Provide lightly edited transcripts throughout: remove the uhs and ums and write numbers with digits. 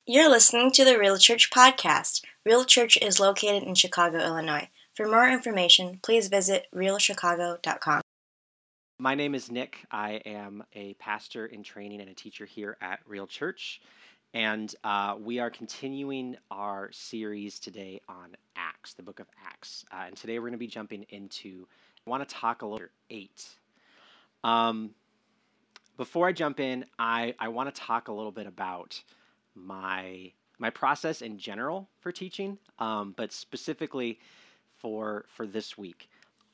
You're listening to the Real Church podcast. Real Church is located in Chicago, Illinois. For more information, please visit realchicago.com. My name is Nick. I am a pastor in training and a teacher here at Real Church. And we are continuing our series today on Acts, the book of Acts. And today we're going to be jumping into, I want to talk a little 8. Before I jump in, I want to talk a little bit about my process in general for teaching, but specifically for this week.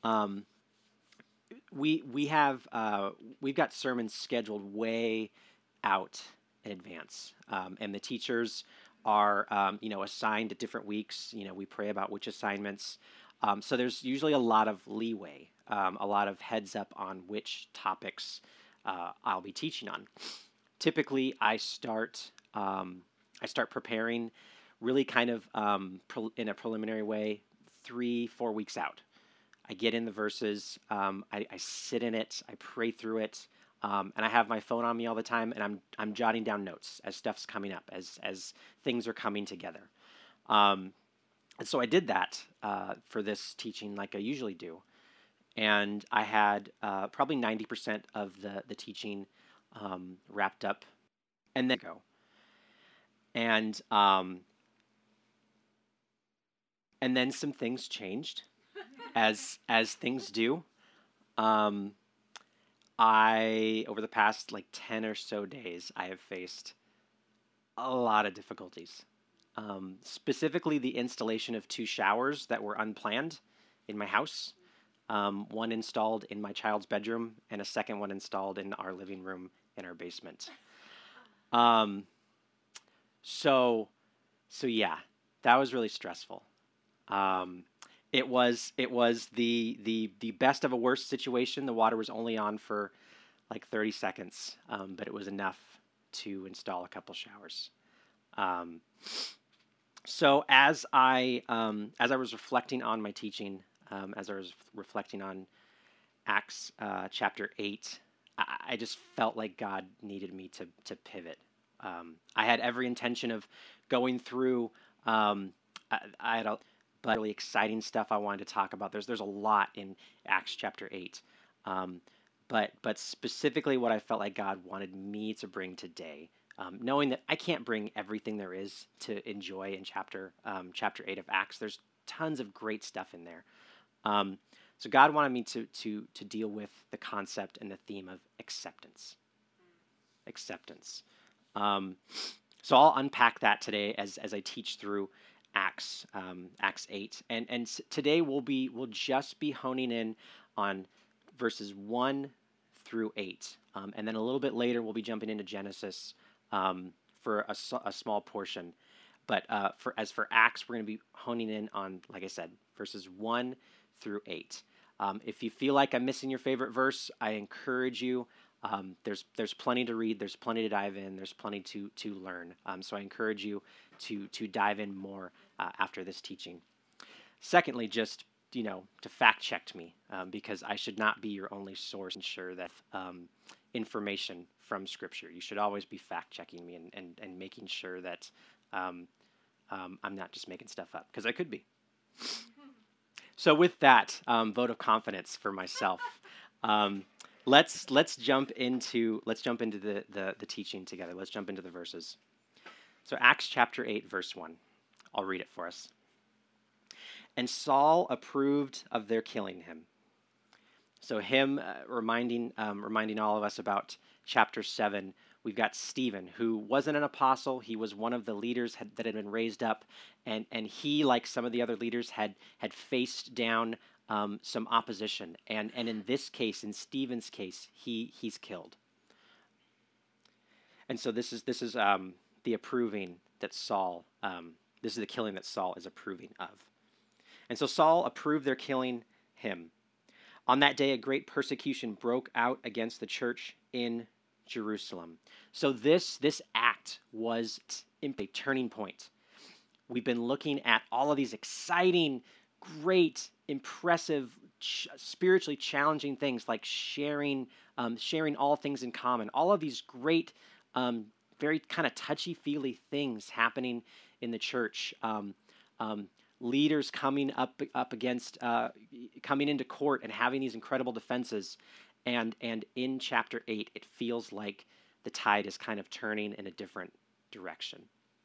We've got sermons scheduled way out in advance, and the teachers are assigned at different weeks. We pray about which assignments, so there's usually a lot of leeway, a lot of heads up on which topics I'll be teaching on. Typically, I start preparing really kind of in a preliminary way 3-4 weeks out. I get in the verses, I sit in it, I pray through it, and I have my phone on me all the time, and I'm jotting down notes as stuff's coming up, as things are coming together. And so I did that for this teaching like I usually do. And I had probably 90% of the teaching wrapped up, and then go. And then some things changed, as things do. Over the past 10 or so days, I have faced a lot of difficulties. Specifically, the installation of 2 showers that were unplanned in my house. One installed in my child's bedroom, and a second one installed in our living room in our basement. So yeah, that was really stressful. It was the best of a worst situation. The water was only on for 30 seconds, but it was enough to install a couple showers. So as I was reflecting on my teaching, as I was reflecting on Acts chapter 8, I just felt like God needed me to pivot. I had every intention of going through. I had a but really exciting stuff I wanted to talk about. There's a lot in Acts chapter 8, but specifically what I felt like God wanted me to bring today, knowing that I can't bring everything there is to enjoy in chapter 8 of Acts. There's tons of great stuff in there. So God wanted me to deal with the concept and the theme of acceptance. Acceptance. So I'll unpack that today as I teach through Acts 8, and today we'll just be honing in on verses 1 through 8, and then a little bit later we'll be jumping into Genesis for a small portion. But for Acts, we're going to be honing in on, like I said, verses 1 through 8. If you feel like I'm missing your favorite verse, I encourage you. There's plenty to read. There's plenty to dive in. There's plenty to learn. So I encourage you to dive in more after this teaching. Secondly, just to fact check me, because I should not be your only source. Ensure that information from Scripture. You should always be fact checking me and making sure that I'm not just making stuff up, because I could be. So with that vote of confidence for myself. Let's jump into the teaching together. Let's jump into the verses. So Acts chapter 8, verse 1. I'll read it for us. And Saul approved of their killing him. So him reminding all of us about chapter 7. We've got Stephen, who wasn't an apostle. He was one of the leaders that had been raised up, and he, like some of the other leaders, had faced down some opposition, and in this case, in Stephen's case, he's killed. And so this is the approving that Saul. This is the killing that Saul is approving of. And so Saul approved their killing him. On that day, a great persecution broke out against the church in Jerusalem. So this act was a turning point. We've been looking at all of these exciting, great, impressive, spiritually challenging things like sharing all things in common. All of these great, very kind of touchy-feely things happening in the church. Leaders coming up against, coming into court and having these incredible defenses. And in chapter 8, it feels like the tide is kind of turning in a different direction.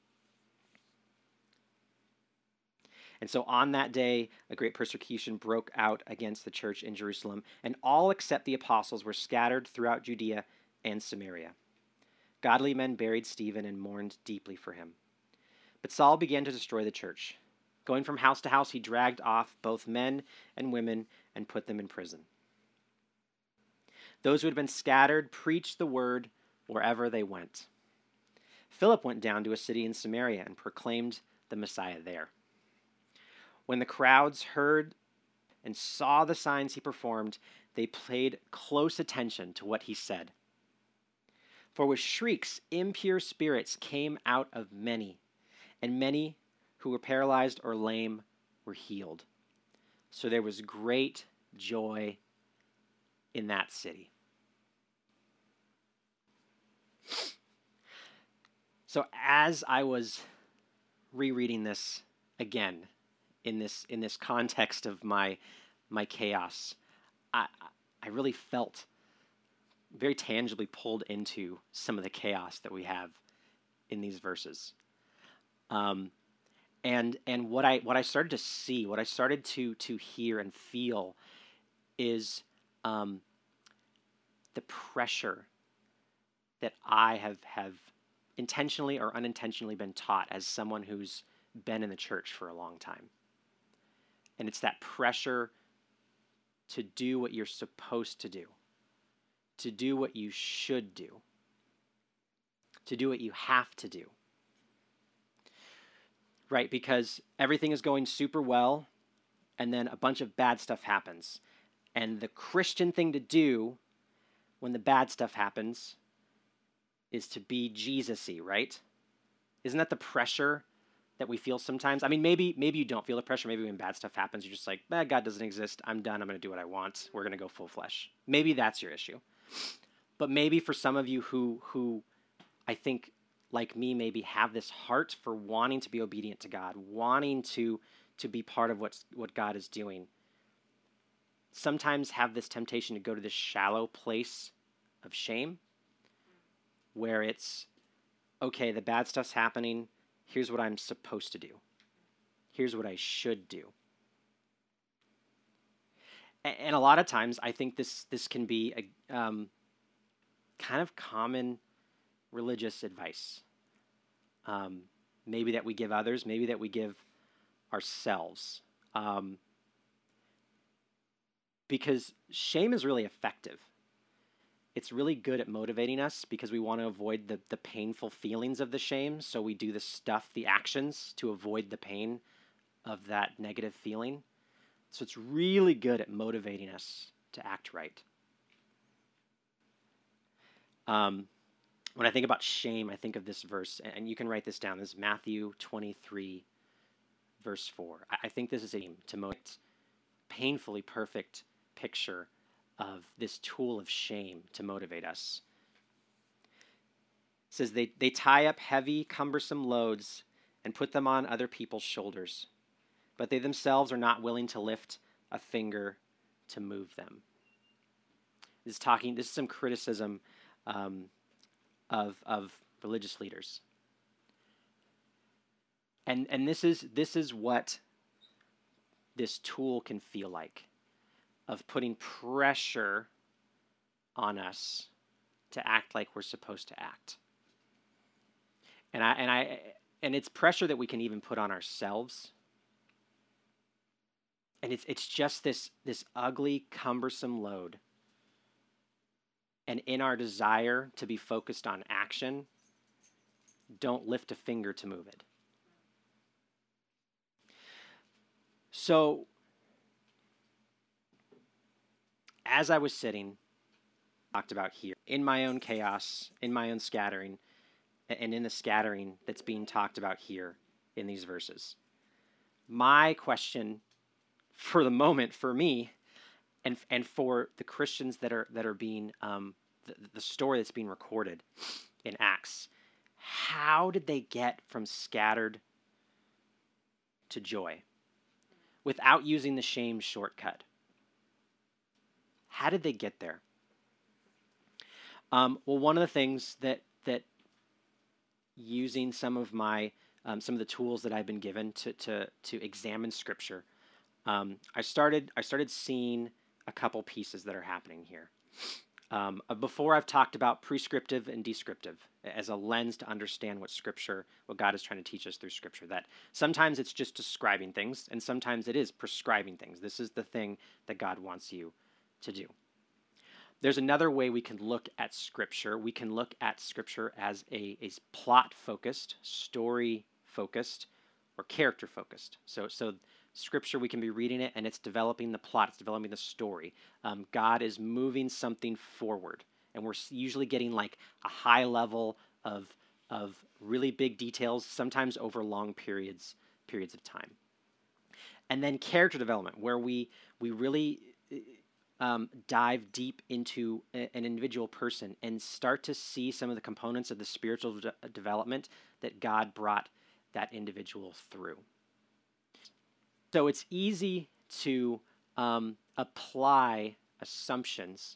And so on that day, a great persecution broke out against the church in Jerusalem, and all except the apostles were scattered throughout Judea and Samaria. Godly men buried Stephen and mourned deeply for him. But Saul began to destroy the church. Going from house to house, he dragged off both men and women and put them in prison. Those who had been scattered preached the word wherever they went. Philip went down to a city in Samaria and proclaimed the Messiah there. When the crowds heard and saw the signs he performed, they paid close attention to what he said. For with shrieks, impure spirits came out of many, and many who were paralyzed or lame were healed. So there was great joy in that city. So as I was rereading this again, in this context of my chaos, I really felt very tangibly pulled into some of the chaos that we have in these verses. And what I started to see, what I started to hear and feel is the pressure that I have intentionally or unintentionally been taught as someone who's been in the church for a long time. And it's that pressure to do what you're supposed to do what you should do, to do what you have to do. Right? Because everything is going super well, and then a bunch of bad stuff happens. And the Christian thing to do when the bad stuff happens is to be Jesus-y, right? Isn't that the pressure that we feel sometimes? I mean, maybe you don't feel the pressure. Maybe when bad stuff happens, you're just like, God doesn't exist. I'm done. I'm going to do what I want. We're going to go full flesh. Maybe that's your issue. But maybe for some of you who I think, like me, maybe have this heart for wanting to be obedient to God, wanting to be part of what God is doing, sometimes have this temptation to go to this shallow place of shame where it's, okay, the bad stuff's happening. Here's what I'm supposed to do. Here's what I should do. And a lot of times, I think this can be a kind of common religious advice. Maybe that we give others, maybe that we give ourselves. Because shame is really effective. It's really good at motivating us because we want to avoid the painful feelings of the shame. So we do the stuff, the actions, to avoid the pain of that negative feeling. So it's really good at motivating us to act right. When I think about shame, I think of this verse, and you can write this down. This is Matthew 23, verse 4. I think this is to motivate painfully perfect picture of this tool of shame to motivate us. It says, they tie up heavy, cumbersome loads and put them on other people's shoulders, but they themselves are not willing to lift a finger to move them. This is some criticism of religious leaders. And this is what this tool can feel like, of putting pressure on us to act like we're supposed to act. And it's pressure that we can even put on ourselves. And it's just this ugly, cumbersome load. And in our desire to be focused on action, don't lift a finger to move it. So, as I was sitting, talked about here, in my own chaos, in my own scattering, and in the scattering that's being talked about here in these verses, my question for the moment, for me, and for the Christians that are being, the story that's being recorded in Acts, how did they get from scattered to joy without using the shame shortcut? How did they get there? Well, one of the things that using some of the tools that I've been given to examine Scripture, I started seeing a couple pieces that are happening here. Before, I've talked about prescriptive and descriptive as a lens to understand what God is trying to teach us through Scripture. That sometimes it's just describing things, and sometimes it is prescribing things. This is the thing that God wants you to do. There's another way we can look at Scripture. We can look at Scripture as a plot-focused, story-focused, or character-focused. So Scripture, we can be reading it, and it's developing the plot. It's developing the story. God is moving something forward, and we're usually getting like a high level of really big details, sometimes over long periods of time. And then character development, where we really dive deep into an individual person and start to see some of the components of the spiritual development that God brought that individual through. So it's easy to apply assumptions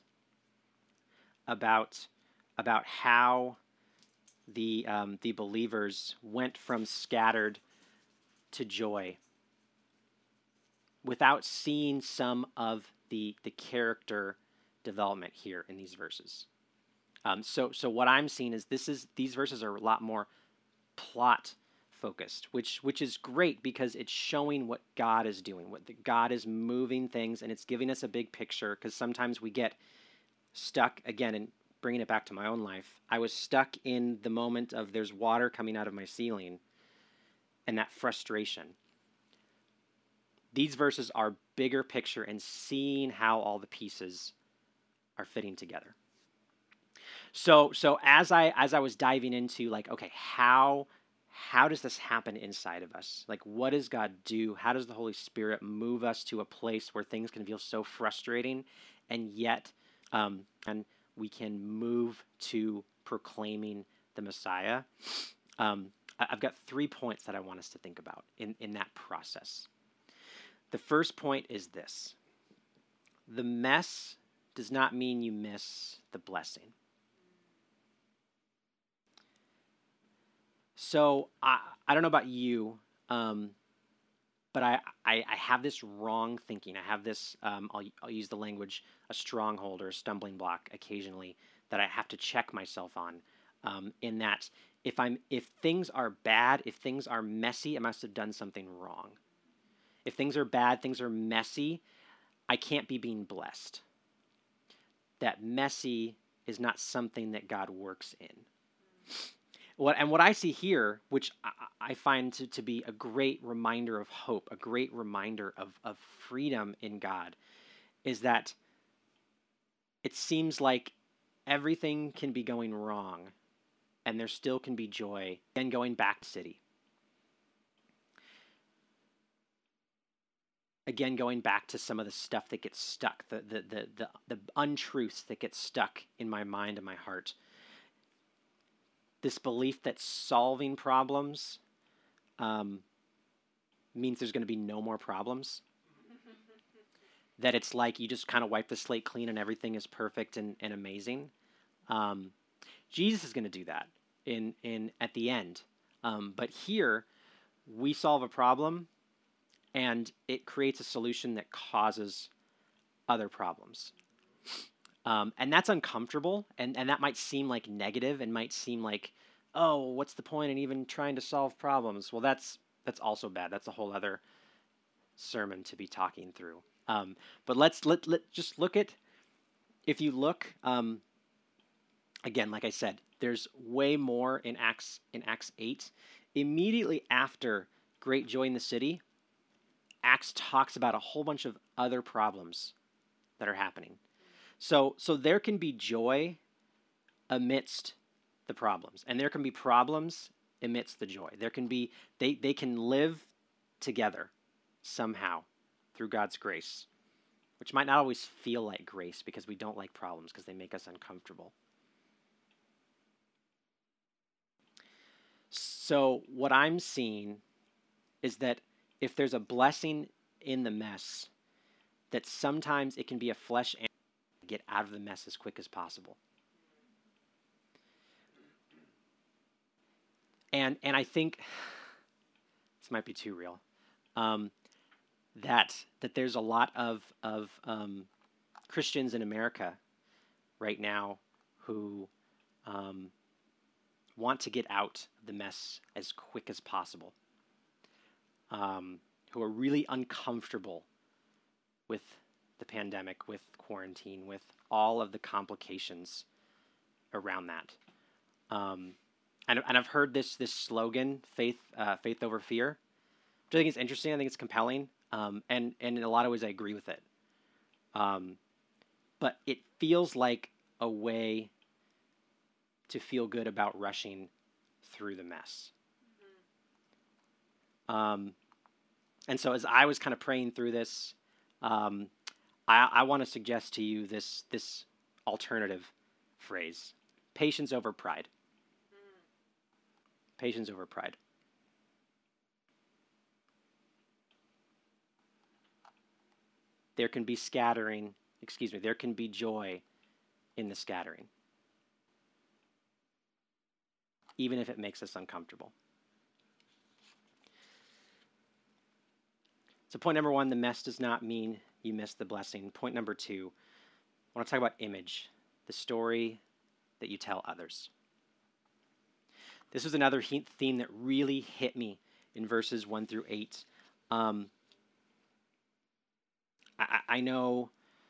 about how the believers went from scattered to joy without seeing some of the character development here in these verses. So what I'm seeing is these verses are a lot more plot focused, which is great because it's showing what God is doing, God is moving things, and it's giving us a big picture, because sometimes we get stuck, again, and bringing it back to my own life, I was stuck in the moment of there's water coming out of my ceiling and that frustration. These verses are bigger picture and seeing how all the pieces are fitting together. So as I was diving into like, okay, how does this happen inside of us? Like, what does God do? How does the Holy Spirit move us to a place where things can feel so frustrating, and yet and we can move to proclaiming the Messiah? I've got 3 points that I want us to think about in that process. The first point is this: the mess does not mean you miss the blessing. So I don't know about you, but I have this wrong thinking. I have this, I'll use the language, a stronghold or a stumbling block occasionally that I have to check myself on, in that if things are bad, if things are messy, I must have done something wrong. If things are bad, things are messy, I can't be being blessed. That messy is not something that God works in. What I see here, which I find to be a great reminder of hope, a great reminder of freedom in God, is that it seems like everything can be going wrong and there still can be joy and going back to city. Again, going back to some of the stuff that gets stuck, the untruths that get stuck in my mind and my heart. This belief that solving problems means there's going to be no more problems. That it's like you just kind of wipe the slate clean and everything is perfect and amazing. Jesus is going to do that in at the end. But here, we solve a problem, and it creates a solution that causes other problems. And that's uncomfortable, and that might seem like negative and might seem like, oh, what's the point in even trying to solve problems? Well, that's also bad. That's a whole other sermon to be talking through. But let's just look at, if you look, again, like I said, there's way more in Acts 8. Immediately after great joy in the city, Acts talks about a whole bunch of other problems that are happening. So there can be joy amidst the problems, and there can be problems amidst the joy. There can be they can live together somehow through God's grace, which might not always feel like grace because we don't like problems because they make us uncomfortable. so what I'm seeing is that if there's a blessing in the mess, that sometimes it can be a flesh and get out of the mess as quick as possible. And I think this might be too real. That there's a lot of Christians in America right now who want to get out of the mess as quick as possible, who are really uncomfortable with the pandemic, with quarantine, with all of the complications around that. And I've heard this slogan, faith over fear, which I think is interesting. I think it's compelling, and in a lot of ways I agree with it. But it feels like a way to feel good about rushing through the mess. And so as I was kind of praying through this, I want to suggest to you this alternative phrase: patience over pride. Patience over pride. There can be there can be joy in the scattering, even if it makes us uncomfortable. So point number 1, the mess does not mean you miss the blessing. Point number 2, I want to talk about image, the story that you tell others. This was another theme that really hit me in verses 1 through 8. I know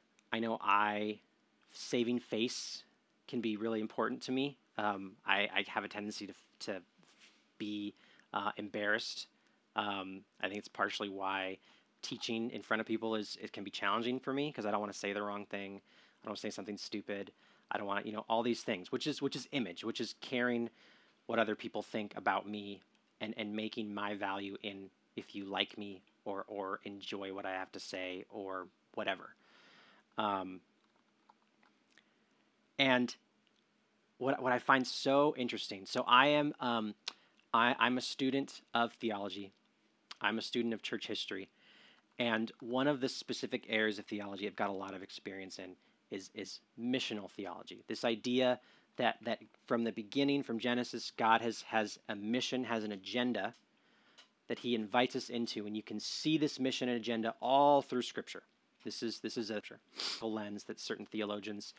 saving face can be really important to me. I have a tendency to be embarrassed. I think it's partially why teaching in front of people it can be challenging for me, because I don't want to say the wrong thing. I don't want to say something stupid. I don't want to, all these things, which is image, which is caring what other people think about me and making my value in if you like me or enjoy what I have to say or whatever. And what I find so interesting, so I'm a student of theology. I'm a student of church history. And one of the specific areas of theology I've got a lot of experience in is missional theology. This idea that from the beginning, from Genesis, God has a mission, has an agenda that he invites us into, and you can see this mission and agenda all through Scripture. This is a lens that certain theologians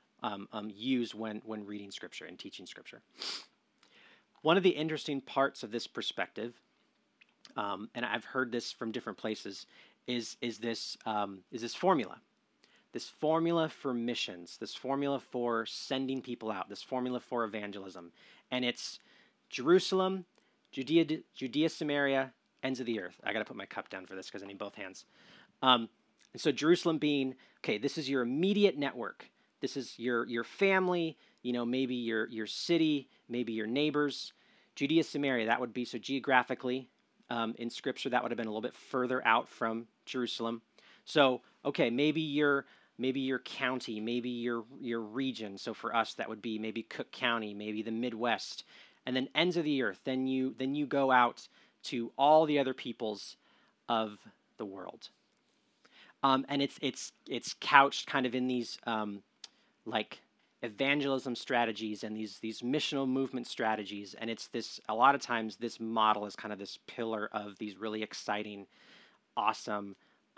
use when reading Scripture and teaching Scripture. One of the interesting parts of this perspective, and I've heard this from different places, is this formula. This formula for missions, this formula for sending people out, this formula for evangelism. And it's Jerusalem, Judea, Samaria, ends of the earth. I got to put my cup down for this because I need both hands. And so Jerusalem being, okay, this is your immediate network. This is your family, maybe your city, maybe your neighbors. Judea, Samaria, that would be, so geographically, in Scripture, that would have been a little bit further out from Jerusalem. So, okay, maybe your county, maybe your region. So for us, that would be maybe Cook County, maybe the Midwest, and then ends of the earth. Then you go out to all the other peoples of the world, and it's couched kind of in these like evangelism strategies and these missional movement strategies. And it's this, a lot of times this model is kind of this pillar of these really exciting, awesome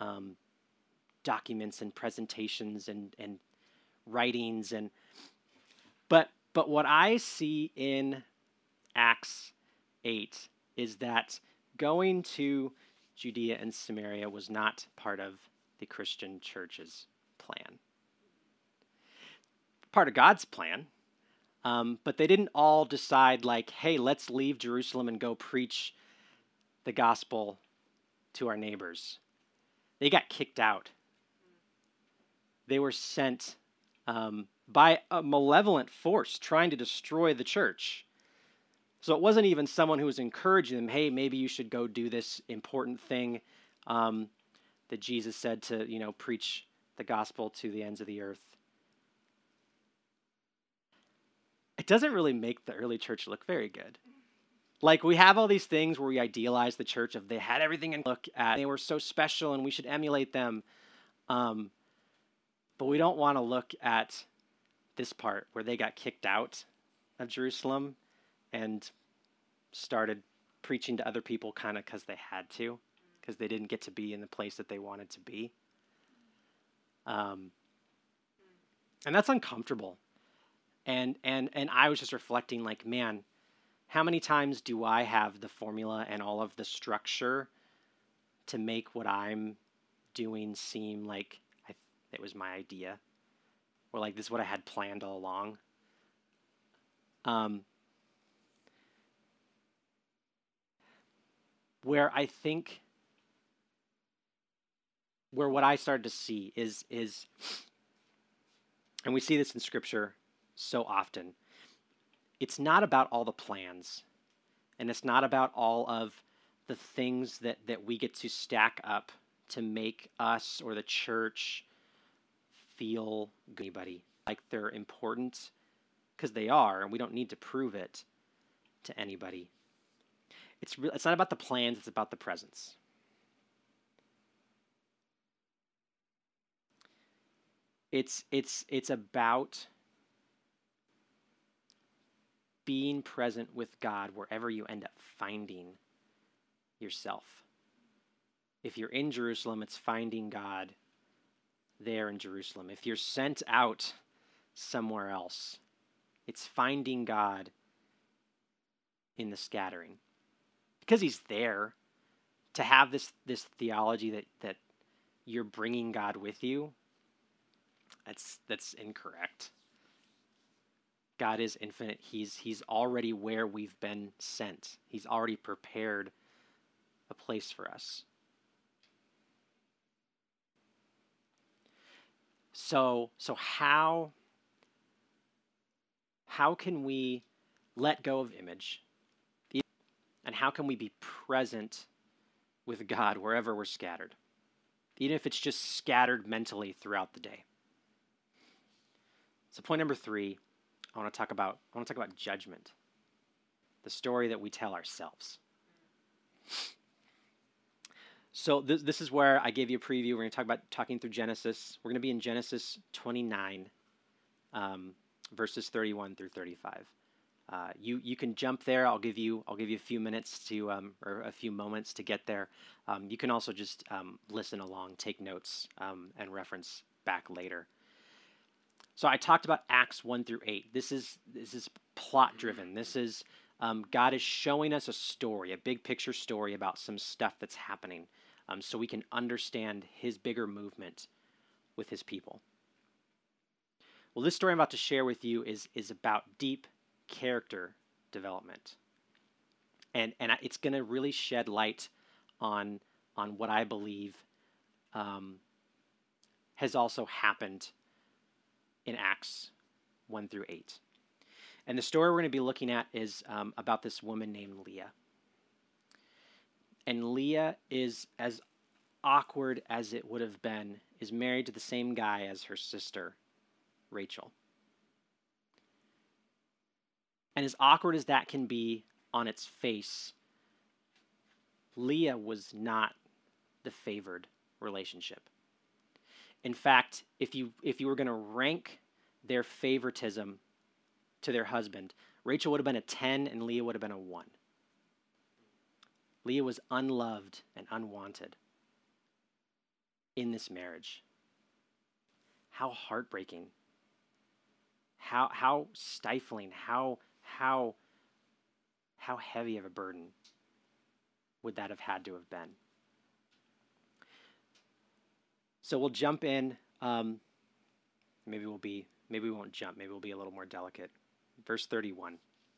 documents and presentations and writings. But what I see in Acts 8 is that going to Judea and Samaria was not part of the Christian church's plan. Part of God's plan, but they didn't all decide like, hey, let's leave Jerusalem and go preach the gospel to our neighbors. They got kicked out. They were sent by a malevolent force trying to destroy the church. So it wasn't even someone who was encouraging them, hey, maybe you should go do this important thing that Jesus said to, preach the gospel to the ends of the earth. It doesn't really make the early church look very good. Like, we have all these things where we idealize the church of they had everything and look at, they were so special and we should emulate them. But we don't want to look at this part where they got kicked out of Jerusalem and started preaching to other people kind of because they had to, because they didn't get to be in the place that they wanted to be. And that's uncomfortable. And I was just reflecting like, man, how many times do I have the formula and all of the structure to make what I'm doing seem like it was my idea, or like this is what I had planned all along? Where I think, where what I started to see is, and we see this in Scripture so often, it's not about all the plans, and it's not about all of the things that we get to stack up to make us or the church feel good, anybody like they're important, because they are, and we don't need to prove it to anybody. It's not about the plans, it's about the presence. It's about being present with God wherever you end up finding yourself. If you're in Jerusalem, it's finding God there in Jerusalem. If you're sent out somewhere else, it's finding God in the scattering. Because he's there. To have this theology that you're bringing God with you, that's incorrect. God is infinite. He's already where we've been sent. He's already prepared a place for us. So how can we let go of image? And how can we be present with God wherever we're scattered? Even if it's just scattered mentally throughout the day. So point number 3, I want to talk about judgment. The story that we tell ourselves. So this is where I gave you a preview. We're going to talk about talking through Genesis. We're going to be in Genesis 29, verses 31 through 35. You can jump there. I'll give you a few minutes to or a few moments to get there. You can also just listen along, take notes, and reference back later. So I talked about Acts 1 through 8. This is plot driven. This is God is showing us a story, a big picture story about some stuff that's happening, so we can understand his bigger movement with his people. Well, this story I'm about to share with you is about deep character development, and it's going to really shed light on what I believe has also happened in Acts 1 through 8. And the story we're going to be looking at is about this woman named Leah. And Leah is, as awkward as it would have been, is married to the same guy as her sister, Rachel. And as awkward as that can be on its face, Leah was not the favored relationship. In fact, if you were going to rank their favoritism to their husband, Rachel would have been a 10 and Leah would have been a 1. Leah was unloved and unwanted in this marriage. How heartbreaking. How stifling, how heavy of a burden would that have had to have been? So we'll jump in. Maybe we won't jump. Maybe we'll be a little more delicate. Verse 31.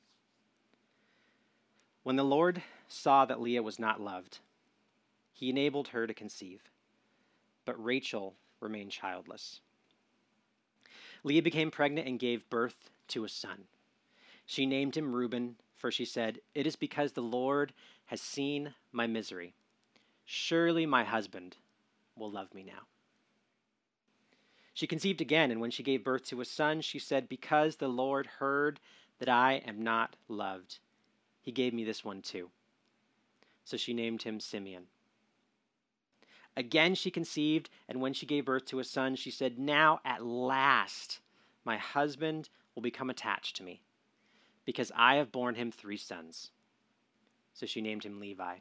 When the Lord saw that Leah was not loved, he enabled her to conceive, but Rachel remained childless. Leah became pregnant and gave birth to a son. She named him Reuben, for she said, "It is because the Lord has seen my misery. Surely my husband will love me now." She conceived again, and when she gave birth to a son, she said, "Because the Lord heard that I am not loved He gave me this one too. So she named him Simeon. Again she conceived, and when she gave birth to a son, she said, "Now at last my husband will become attached to me, because I have borne him 3 sons." So she named him Levi.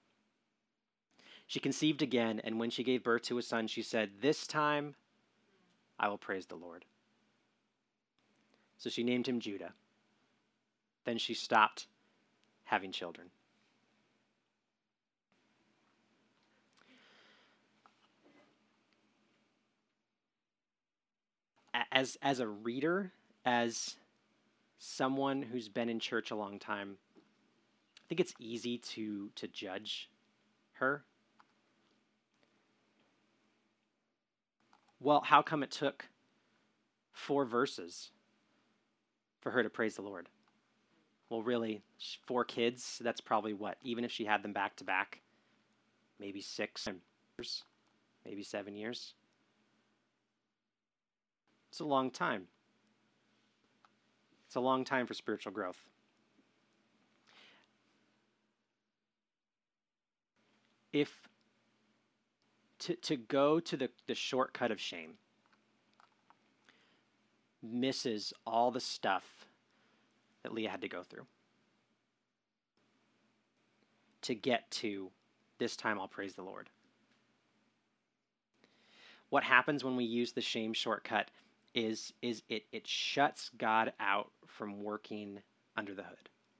She conceived again, and when she gave birth to a son, she said, "This time I will praise the Lord." So she named him Judah. Then she stopped having children. As a reader, as someone who's been in church a long time, I think it's easy to judge her. Well, how come it took 4 verses for her to praise the Lord? Well, really, 4 kids, that's probably what? Even if she had them back to back, maybe 6 years, maybe 7 years. It's a long time. It's a long time for spiritual growth. If to go to the shortcut of shame misses all the stuff that Leah had to go through to get to this time I'll praise the Lord. What happens when we use the shame shortcut is it shuts God out from working under the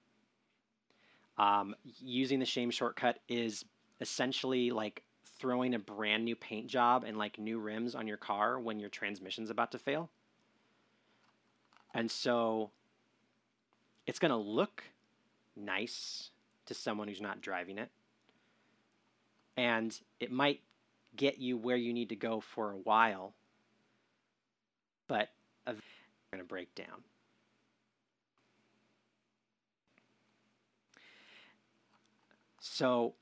hood. Using the shame shortcut is essentially like throwing a brand new paint job and like new rims on your car when your transmission's about to fail. And so it's going to look nice to someone who's not driving it. And it might get you where you need to go for a while, but eventually you're going to break down. So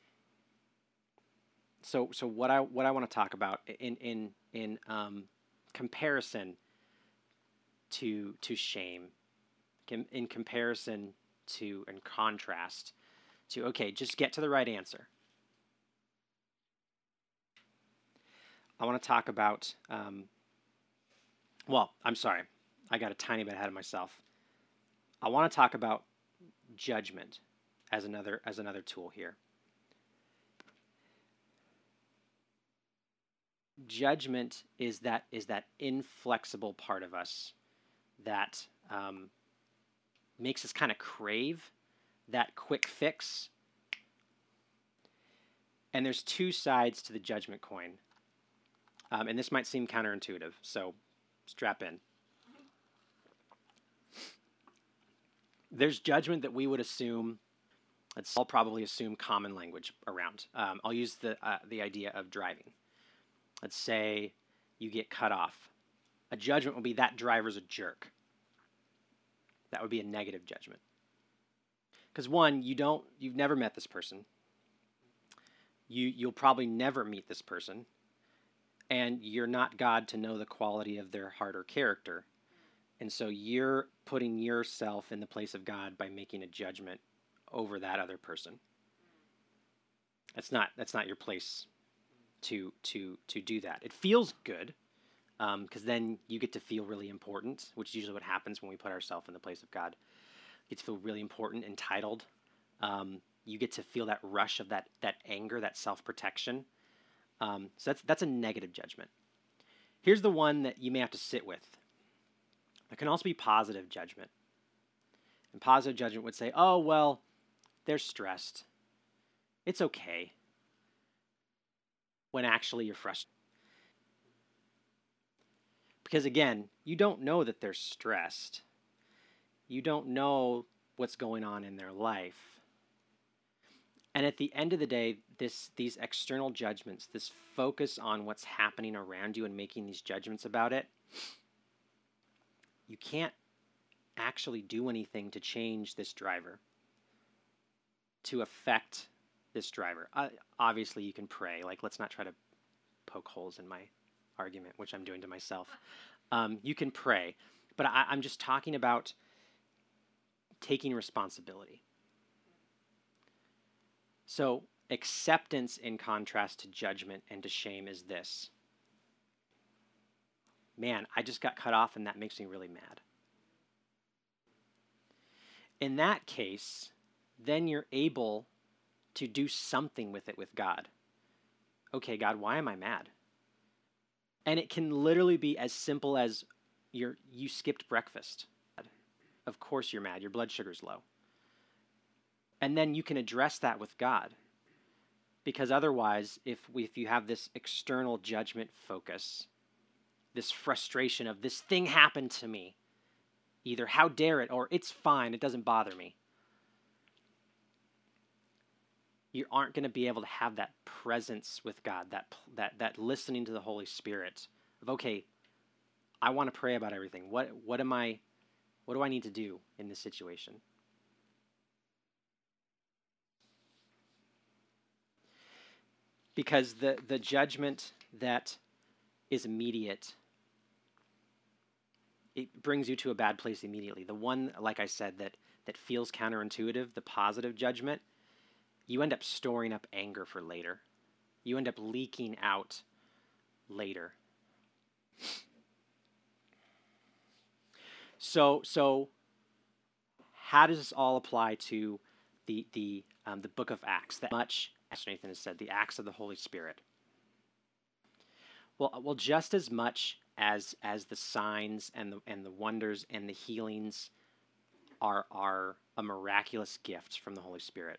what I want to talk about in comparison to shame, in comparison to and contrast to, okay, just get to the right answer. I want to talk about well, I'm sorry, I got a tiny bit ahead of myself. I want to talk about judgment as another tool here. Judgment is that inflexible part of us that makes us kind of crave that quick fix. And there's 2 sides to the judgment coin. And this might seem counterintuitive, so strap in. There's judgment that we would assume, I'll probably assume common language around. I'll use the idea of driving. Let's say you get cut off. A judgment would be that driver's a jerk. That would be a negative judgment. Because one, you've never met this person. You'll probably never meet this person. And you're not God to know the quality of their heart or character. And so you're putting yourself in the place of God by making a judgment over that other person. That's not your place to do that. It feels good, because then you get to feel really important, which is usually what happens when we put ourselves in the place of God. You get to feel really important, entitled. You get to feel that rush of that anger, that self-protection. So that's a negative judgment. Here's the one that you may have to sit with. There can also be positive judgment. And positive judgment would say, oh, well, they're stressed. It's okay. When actually you're frustrated. Because again, you don't know that they're stressed. You don't know what's going on in their life. And at the end of the day, these external judgments, this focus on what's happening around you and making these judgments about it, you can't actually do anything to change this driver, to affect this driver. Obviously, you can pray. Like, let's not try to poke holes in my argument, which I'm doing to myself. You can pray. But I'm just talking about taking responsibility. So acceptance in contrast to judgment and to shame is this. Man, I just got cut off and that makes me really mad. In that case, then you're able to do something with it with God. Okay, God, why am I mad? And it can literally be as simple as you skipped breakfast. Of course you're mad. Your blood sugar's low. And then you can address that with God. Because otherwise, if you have this external judgment focus, this frustration of this thing happened to me, either how dare it or it's fine, it doesn't bother me, you aren't going to be able to have that presence with God, that listening to the Holy Spirit of, okay, I want to pray about everything. What do I need to do in this situation? Because the judgment that is immediate, it brings you to a bad place immediately. The one, like I said, that feels counterintuitive, the positive judgment, you end up storing up anger for later. You end up leaking out later. So how does this all apply to the book of Acts? That much, as Nathan has said, the acts of the Holy Spirit. Well, just as much as the signs and the wonders and the healings are a miraculous gift from the Holy Spirit,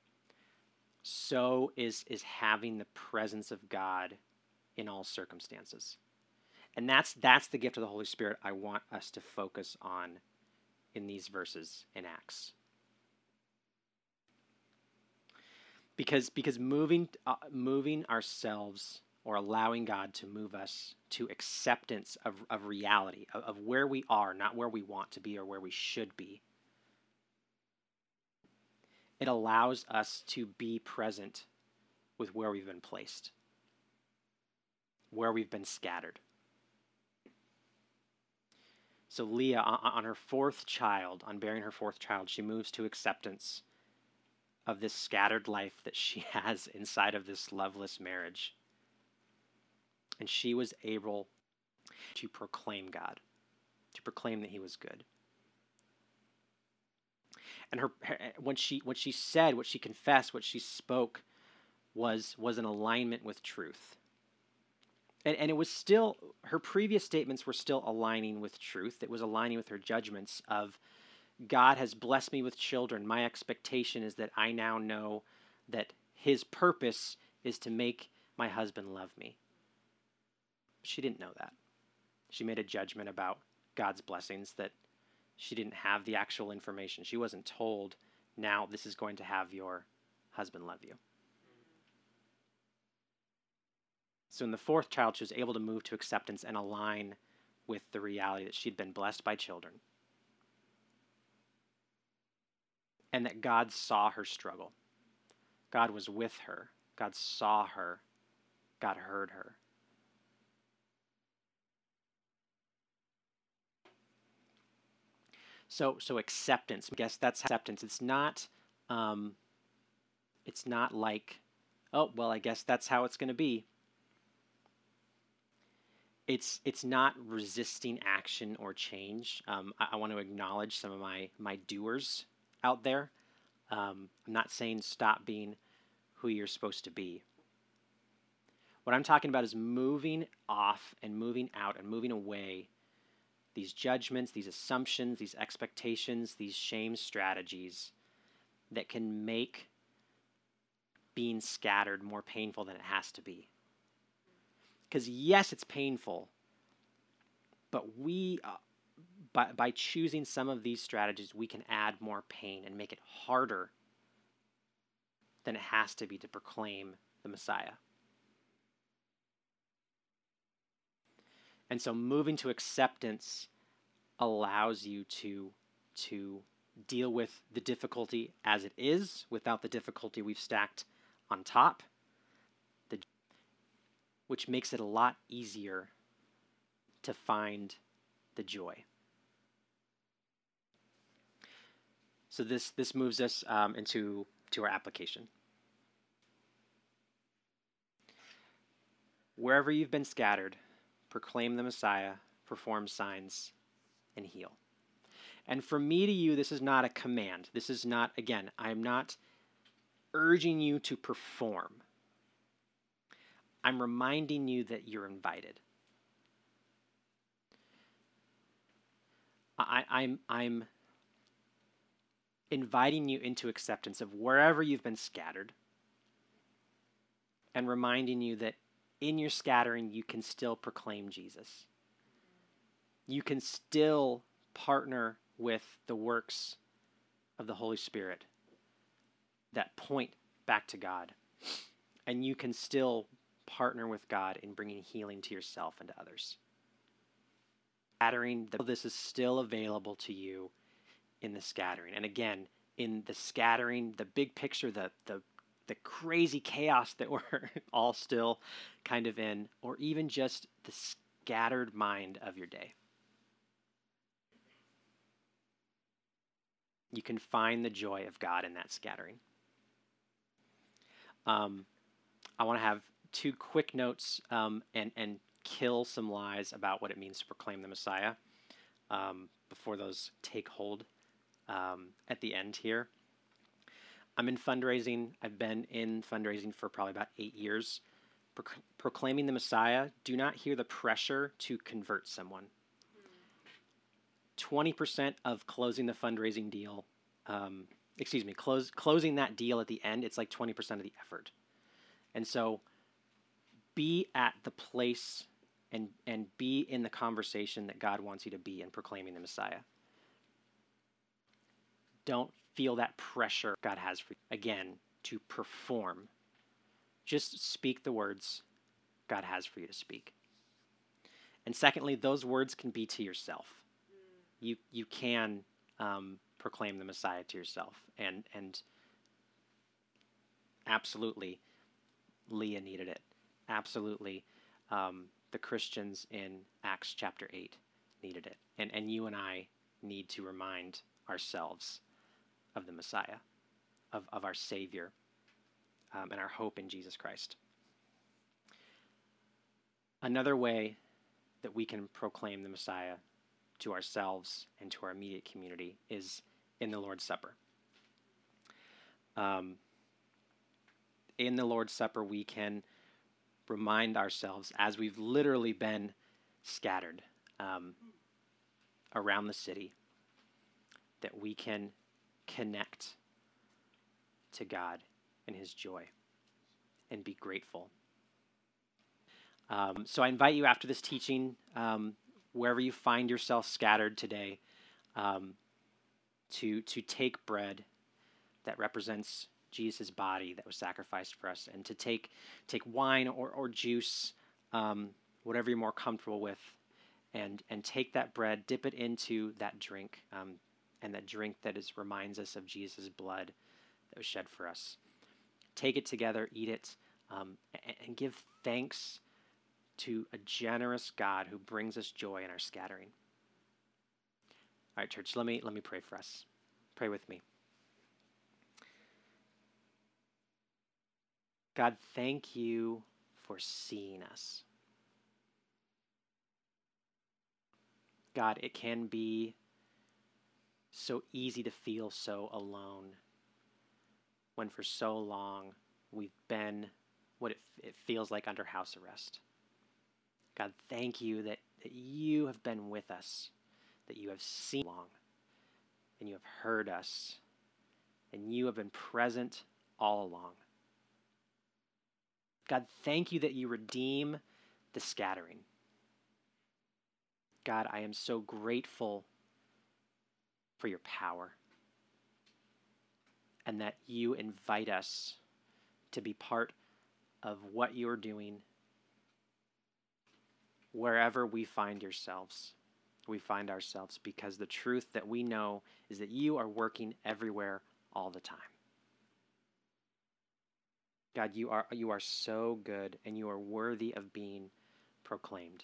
so is having the presence of God in all circumstances. And that's the gift of the Holy Spirit I want us to focus on in these verses in Acts. Because moving ourselves or allowing God to move us to acceptance of reality, of where we are, not where we want to be or where we should be, it allows us to be present with where we've been placed, where we've been scattered. So Leah, on her fourth child, on bearing her fourth child, she moves to acceptance of this scattered life that she has inside of this loveless marriage. And she was able to proclaim God, to proclaim that he was good. And when she said, what she confessed, what she spoke was an alignment with truth. And it was still, her previous statements were still aligning with truth. It was aligning with her judgments of, God has blessed me with children. My expectation is that I now know that his purpose is to make my husband love me. She didn't know that. She made a judgment about God's blessings that she didn't have the actual information. She wasn't told, now this is going to have your husband love you. So in the fourth child, she was able to move to acceptance and align with the reality that she'd been blessed by children. And that God saw her struggle. God was with her. God saw her. God heard her. So acceptance. I guess that's acceptance. It's not like, oh, well, I guess that's how it's going to be. It's not resisting action or change. I want to acknowledge some of my doers out there. I'm not saying stop being who you're supposed to be. What I'm talking about is moving off and moving out and moving away these judgments, these assumptions, these expectations, these shame strategies that can make being scattered more painful than it has to be. Because yes, it's painful, but we, by choosing some of these strategies, we can add more pain and make it harder than it has to be to proclaim the Messiah. And so moving to acceptance allows you to deal with the difficulty as it is without the difficulty we've stacked on top, which makes it a lot easier to find the joy. So this moves us into our application. Wherever you've been scattered, proclaim the Messiah, perform signs, and heal. And from me to you, this is not a command. This is not, again, I'm not urging you to perform. I'm reminding you that you're invited. I'm inviting you into acceptance of wherever you've been scattered, and reminding you that in your scattering, you can still proclaim Jesus. You can still partner with the works of the Holy Spirit that point back to God. And you can still partner with God in bringing healing to yourself and to others. Scattering, this is still available to you in the scattering. And again, in the scattering, the big picture, the crazy chaos that we're all still kind of in, or even just the scattered mind of your day. You can find the joy of God in that scattering. I want to have two quick notes and kill some lies about what it means to proclaim the Messiah before those take hold at the end here. I'm in fundraising. I've been in fundraising for probably about 8 years. Proclaiming the Messiah, do not hear the pressure to convert someone. 20% of closing the fundraising deal, closing that deal at the end, it's like 20% of the effort. And so be at the place and be in the conversation that God wants you to be in proclaiming the Messiah. Don't feel that pressure God has for you, again, to perform. Just speak the words God has for you to speak. And secondly, those words can be to yourself. You can proclaim the Messiah to yourself. And absolutely, Leah needed it. Absolutely, the Christians in Acts chapter 8 needed it. And you and I need to remind ourselves of the Messiah, of our Savior, and our hope in Jesus Christ. Another way that we can proclaim the Messiah to ourselves and to our immediate community is in the Lord's Supper. In the Lord's Supper, we can remind ourselves, as we've literally been scattered around the city, that we can connect to God and His joy and be grateful. So I invite you after this teaching, wherever you find yourself scattered today, to take bread that represents Jesus' body that was sacrificed for us, and to take wine or juice, whatever you're more comfortable with, and take that bread, dip it into that drink, and that drink that reminds us of Jesus' blood that was shed for us. Take it together, eat it, and give thanks to a generous God who brings us joy in our scattering. All right, church, let me pray for us. Pray with me. God, thank you for seeing us. God, it can be so easy to feel so alone when for so long we've been what it feels like under house arrest. God, thank you that you have been with us, that you have seen long, and you have heard us, and you have been present all along. God, thank you that you redeem the scattering. God, I am so grateful for your power, and that you invite us to be part of what you're doing wherever we find ourselves, because the truth that we know is that you are working everywhere all the time. God, you are so good, and you are worthy of being proclaimed.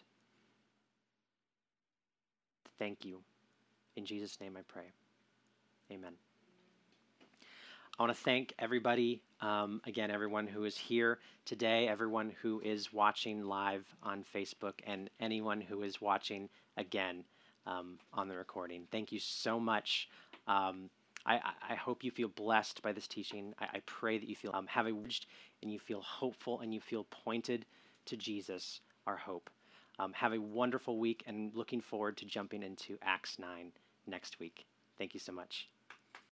Thank you. In Jesus' name I pray. Amen. I want to thank everybody, again, everyone who is here today, everyone who is watching live on Facebook, and anyone who is watching again on the recording. Thank you so much. I hope you feel blessed by this teaching. I pray that you feel have a and you feel hopeful and you feel pointed to Jesus, our hope. Have a wonderful week, and looking forward to jumping into Acts 9 next week. Thank you so much.